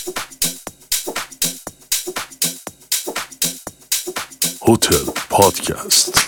هتل پادکست.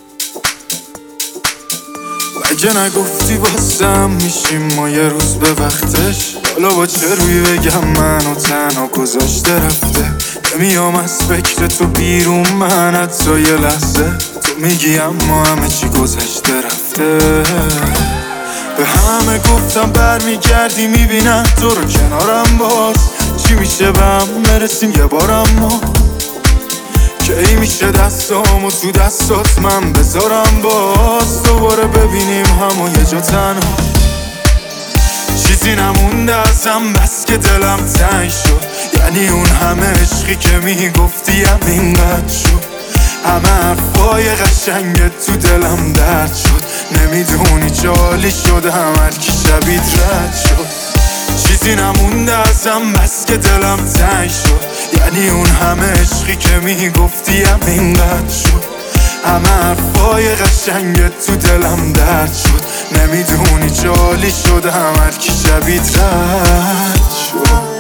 مگه نگفتی واسم میشیم ما یه روز به وقتش؟ حالا با چه روی بگم منو تنها گذاشته رفته. نمیام از فکر تو بیرون من حتی یه لحظه. تو میگی اما همه چی گذشته رفته. به همه گفتم برمیگردی میبینم تو رو کنارم. باز چی میشه به هم برسیم یه بارم ما؟ کی میشه دستامو تو دستات من بذارم باز دوباره ببینیم همو یه جا تنها. چیزی نمونده ازم بس که دلم تنگ شد. یعنی اون همه عشقی که میگفتی همینقدر شد. همه حرفای قشنگت تو دلم درد شد. نمیدونی چالی شده هر کی شبیت رد شد. چیزی نمونده ازم بس که دلم تنگ شد. یعنی اون همه عشقی که میگفتی همینقدر شد. همه حرفای قشنگت تو دلم درد شد. نمیدونی چالی شده هر کی شبیت رد شد.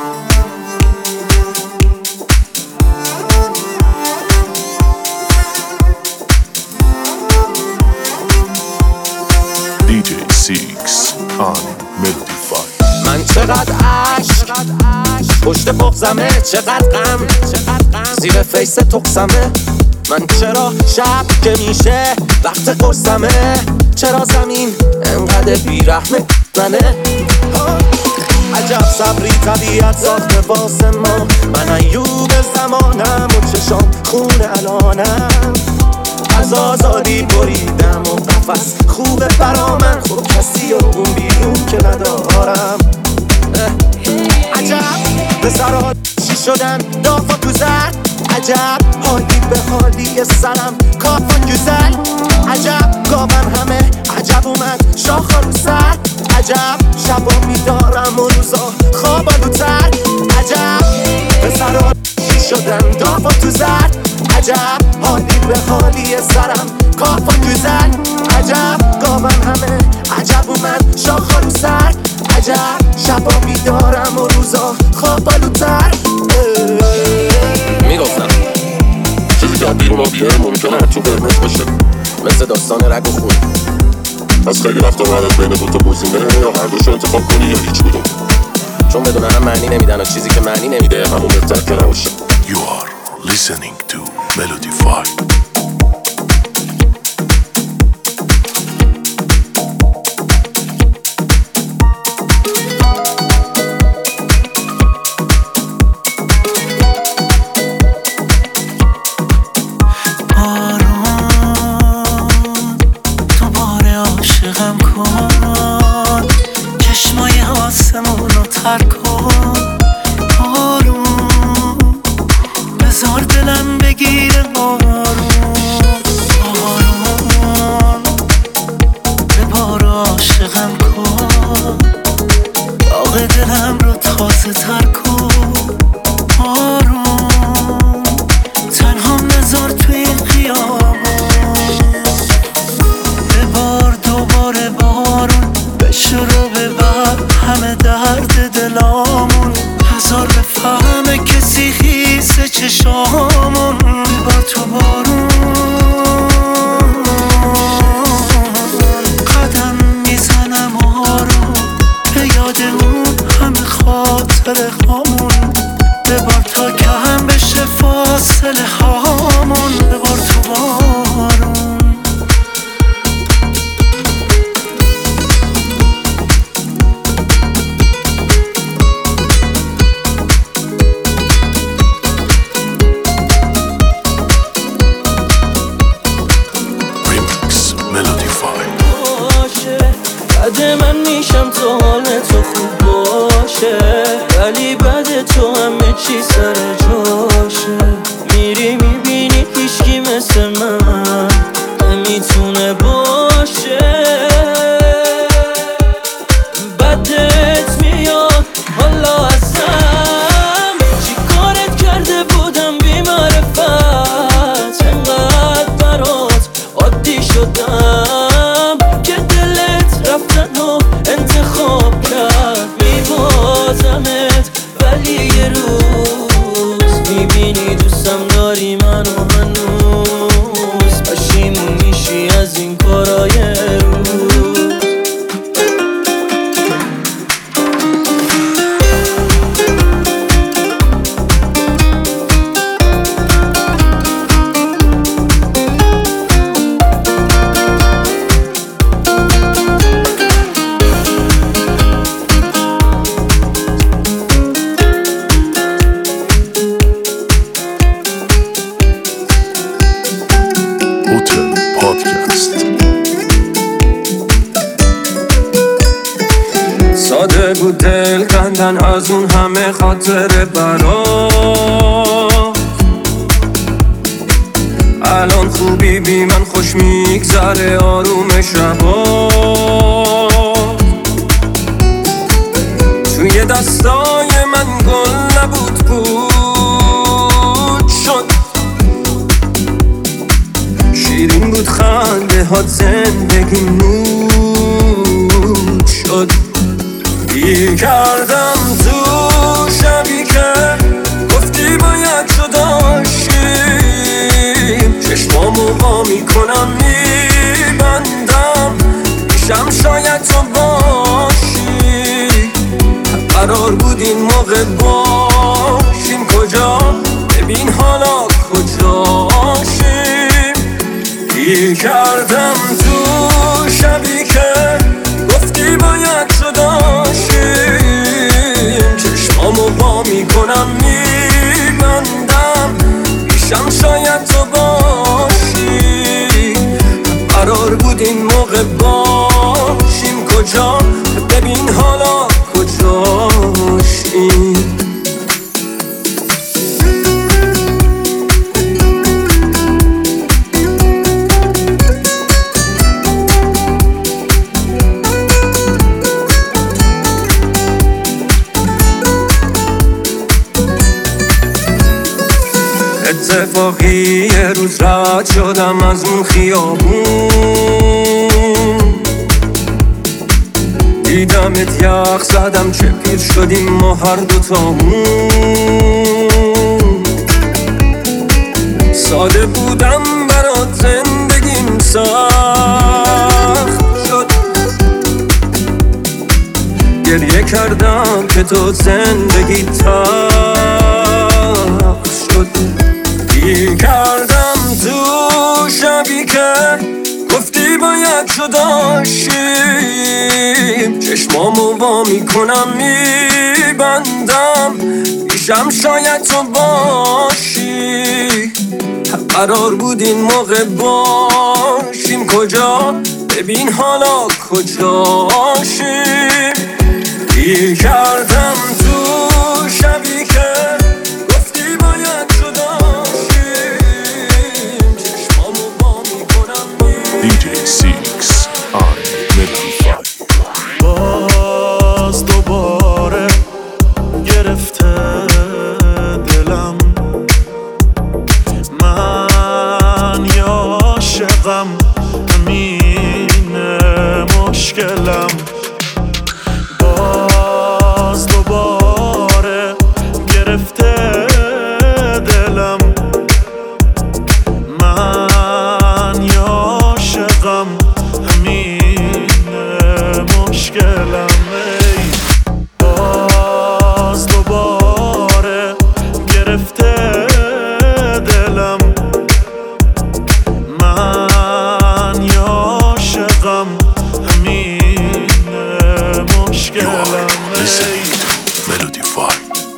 DJ Six on Melodify. من چقدر عشق پشت بغزمه، چقدر غم زیر فیس تقسمه. من چرا شب که میشه وقت قرصمه؟ چرا زمین انقدر بیرحمه منه؟ عجب صبری طبیعت ساخته واسه ما. من ایوب زمانم و چشام خون الانم. از آزادی بریدم و قفس خوبه برا من. خب کسی و اون بیرون که ندارم. عجب به سرها چی شدن دافا تو زد. عجب حالی به حالی سرم کافا گزل. عجب گابن همه عجب اومد شاخا رو سر. عجب شبا میدارم و روزا خوابالوتر. عجب به سرها چی شدن دافا تو زد. عجب حالی به حالی سرم کافا گزل. عجب گابن همه عجب اومد شاخا رو سر. عجب شبا بیدارم و روزا خوابالوتر. میگفتم چیزی که بیرون آبیه ممکنه تو قرمز باشه، مثل داستان رگ و خون. از خیلی رفت آمد بین دوتا گزینه، یا هر دوشو انتخاب کنی یا هیچ کدوم. چون بدون هم معنی نمیدن و چیزی که معنی نمیده همون بهتر که نباشه. You are listening to Melodify. ولی یه روز میبینی دوستم داری منو هنوز پشیمون میشی از این کارای روز. ساده بود دل کندن از اون همه خاطر برات. الان خوبی بی من خوش میگذره آروم شبات. توی دستای من گل نبود پود شد، شیرین بود خنده هات زندگی نور شد. گیر کردم تو شبی که گفتی باید جداشیم، چشمامو وا میکنم میبندم میشم شاید تو باشی. قرار بود این موقع باشیم کجا، ببین حالا کجاشیم. گیر کردم تو شبی که گفتی باید جداشیم، چشمامو وا میکنم میبندم میشم شاید تو باشی. قرار بود این موقع باشیم کجا، ببین حالا کجاشیم. اتفاقی یه روز رد شدم از اون خیابون، دیدمت یخ زدم چه پیر شدیم ما هر دوتامون. ساده بودم برات زندگیم سخت شد، گریه کردم که تو زندگی تلخ شد. گیر کردم تو شبی که گفتی باید جداشیم، چشمامو وا میکنم میبندم میشم شاید تو باشی. قرار بود این موقع باشیم کجا، ببین حالا کجاشیم. گیر کردم تو شبی که گفتی باید جداشیم، چشمامو وا میکنم DJ Six on Middle Five. باز دوباره گرفته دلم، من یا عاشقم همینه مشکلم. باز دوباره گرفته دلم، من یا عاشقم همینه مشکلم. باز دوباره گرفته دلم، من یا عاشقم همینه مشکلم. Melody Five.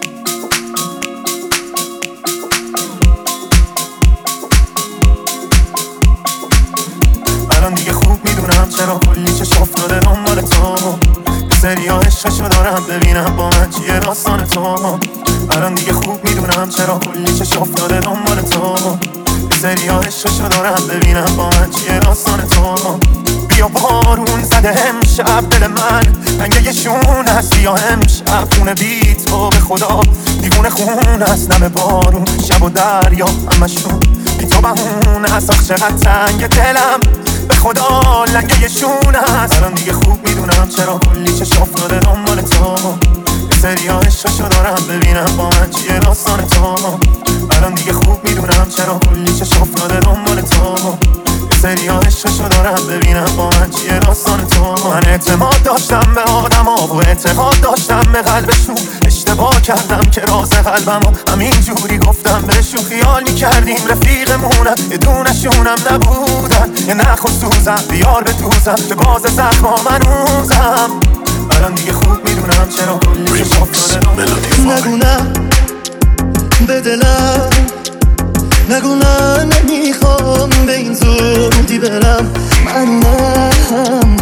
الان دیگه خوب میدونم چرا کلی چشم افتاده دنبال تو، سریا عشقشو دارم ببینم با من چیه داستان تو. الان دیگه خوب میدونم چرا کلی چشم افتاده دنبال تو، سریا عشقشو دارم ببینم با من چیه داستان تو. بیا بارون زده امشب دل من رنگه شون هست، بیا امشب خونه بی تو به خدا دیوونه خون هست. نم بارون شب و دریا همشون بی تو بهون هست. آخ چقدر تنگ دلم به خدا لنگه شون هست. الان دیگه خوب میدونم چرا کلی چشم افتاده دنبال تو، سریا عشقشو دارم ببینم با من چیه داستان تو. الان دیگه خوب میدونم چرا کلی چشم افتاده دنبال تو. سریا عشقشو دارم ببینم با من چیه داستان تو. من اعتماد داشتم به آدما و اعتقاد داشتم به قلبشون. اشتباه کردم که راز قلبمو همین جوری گفتم بهشون. خیال میکردیم رفیقمونم یه دونشونم نبودن. یه نخ و سوزم بیار به دوزم به باز زخما من موزم. الان دیگه خوب میدونم چرا کلی چشم افتاده. نگو نه به دلم، نگو نه نمیخوام به این زودی برم. من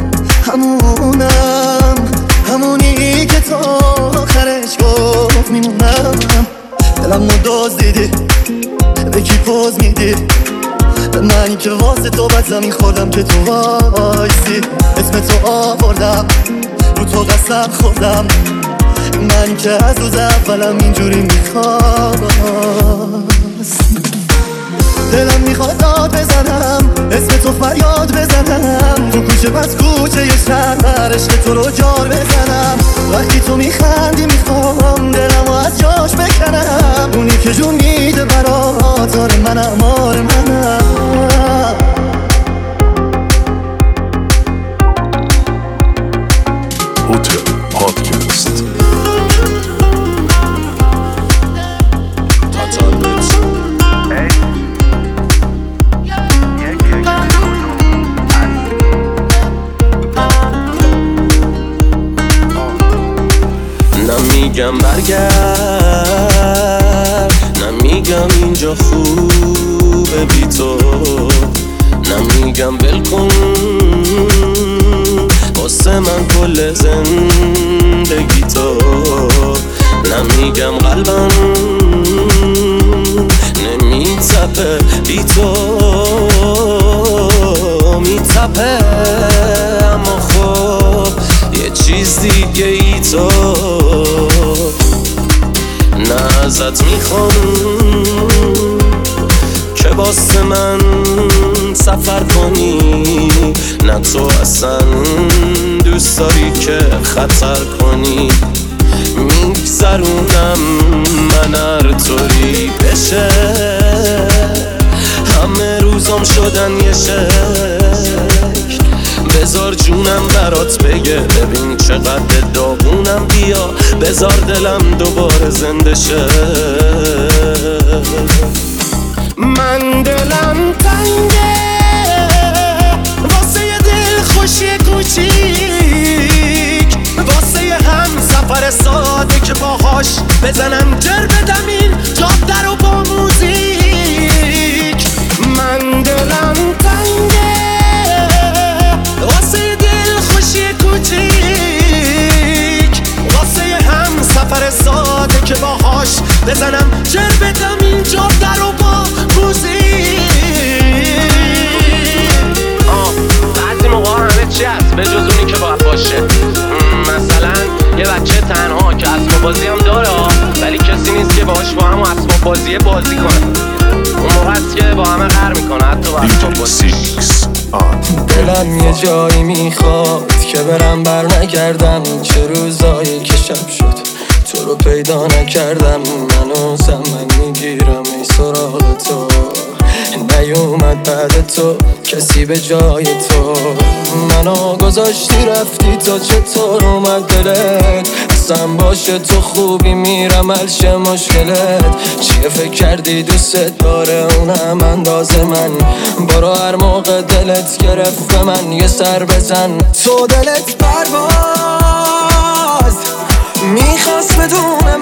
همونی که تا آخرش گفت میمونم. دلم رو دزدیدی به کی پوز میدی؟ به من که واسه تو بد زمین خوردم که تو وایسی. اسم تو آوردم رو تو قسم خوردم. من که از روز اولم اینجوری میخواست. دلم میخواد داد بزنم اسم تو فریاد بزنم. تو کوچه بس کوچه یه شهر عشق تو رو جار بزنم. وقتی تو میخندی میخوام دلم رو از جاش بکنم. اونی که جون میده برات آره منم آره منم. هوتل پادکست. نمیگم برگرد، نمیگم اینجا خوبه بی تو، نمیگم ولکن واسه من کل زندگی تو، نمیگم قلبم نمیتپه بی تو، میتپه اما خب یه چیز دیگه ای تو. نه ازت میخوام که واسه من سفر کنی، نه تو اصلا دوست داری که خطر کنی. میگذرونم من هر طوری بشه، همه روزام شدن یه شکل. بذار جونم برات بگه ببین چقدر داغونم، بیا بذار دلم دوباره زنده شه. من دلم تنگه واسه یه دل خوشی کوچیک، واسه یه هم سفر ساده که باهاش بزنم جر بدم این جاده رو با موزیک. من دلم تنگه واسه یه دل خوشی کوچیک، واسه یه هم سفر ساده که باهاش بزنم جر بدم این جاده رو با موزیک. بعضی موقع همه چی هست به جز اونی که باید باشه. مثلا یه بچه تنها که اسباب بازی هم داره ولی کسی نیست که باهاش با هم اسباب بازی کنه. اون موقع هست که با همه غر میکنه حتی با اسباب بازی. دلم یه جایی میخواد که برم بر نگردم. چه روزایی که شب شد تو رو پیدا نکردم. منوزم من میگیرم ای سراغ تو، نیومد بعد تو کسی به جای تو. منو گذاشتی رفتی تا چطور اومد دلت؟ اصلا باشه تو خوبی میرم الشه مشکلت. چیه فکر کردی دوست داره اونم اندازه من؟ برو هر موقع دلت گرفت به من یه سر بزن. تو دلت پرواز میخواست بدون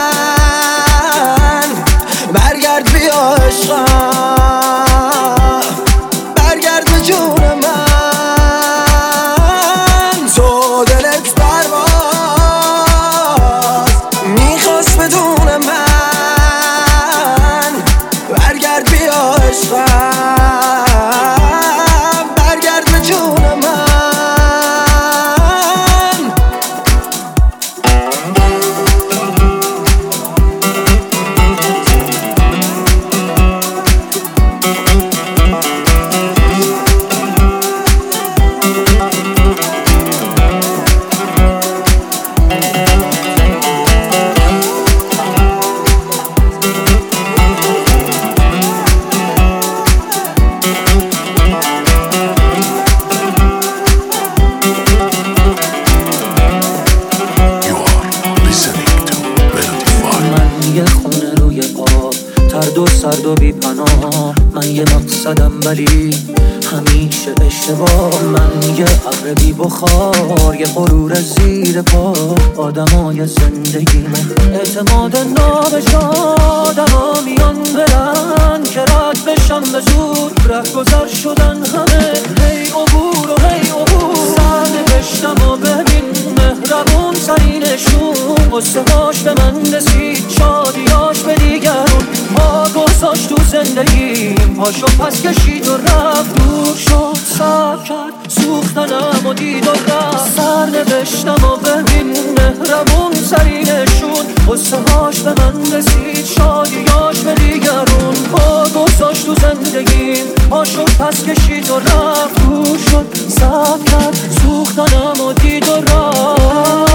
من، برگرد بیا عشقم، برگرد به جون من. تو دلت پرواز میخواست بدون من، برگرد بیا عشقم، برگرد به جون من. گرد و سرد و بی پناه. من یه مقصدم ولی همیشه اشتباه. من یه ابر بی بخار، یه غرور زیر پا. آدمای زندگیمه اعتماد نابجا. آدما میان برن که رد بشن به زود. ره گذر شدن همه هی عبور و هی عبور. سرنوشتم و ببین مهربون سرینشون. قصه هاش به من رسید، شادیاش به دیگرون. پا گذاشت تو زندگیم، پاشو پس کشید و رفت. دور شد صبر کرد سوختنم و دید و رفت. سرنوشتم و ببین مهربون سرینشون. قصه هاش به من رسید، شادیاش به دیگرون. پا گذاشت تو زندگیم، پاشو پس کشید و رفت. دور شد صبر کرد سوختنم و دید و رفت.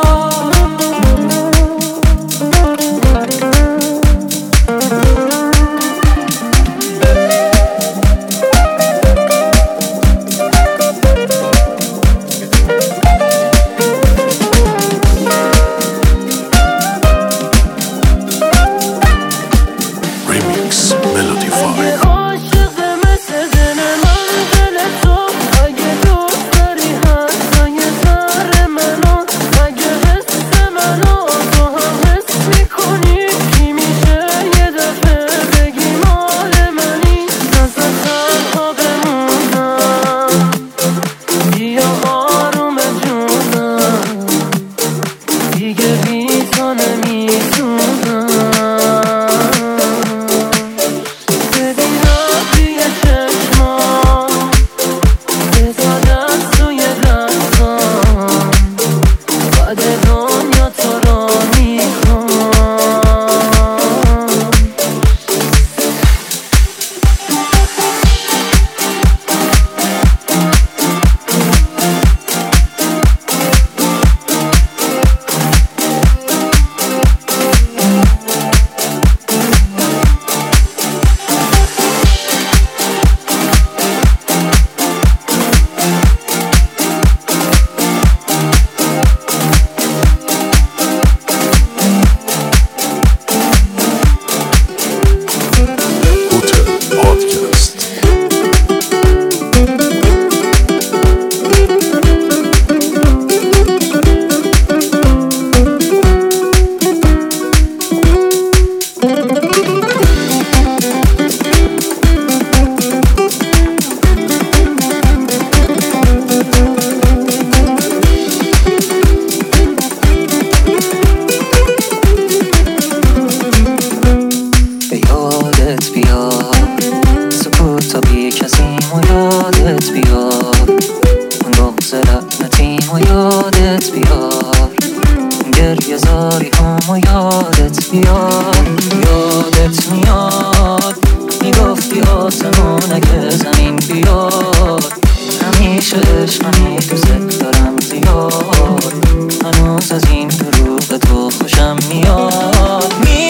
یادت میاد میگفتی آسمون اگه زمین بیاد. همیشه عشقمی دوست دارم زیاد. هنوز از این دروغ تو خوشم میاد.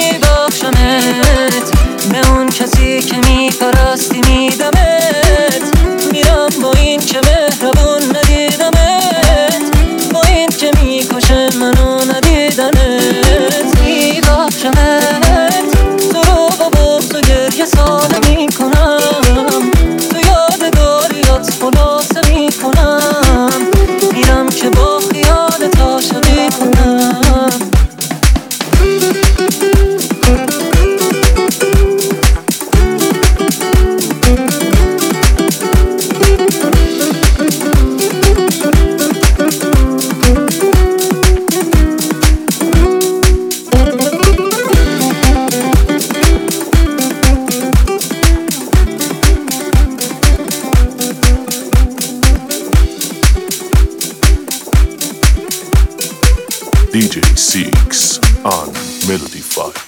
میبخشمت به اون کسی که میپرستی میدمت. میرم با این که مهربون ندیدمت. با این که میکشه منو ندیدنت. میبخشمت دروغ و بغض و گریه ساله میکنم. تو یادگاریات خلاصه میکنم. میرم که با خیالت عاشقی کنم. DJ Seeks on Melody 5.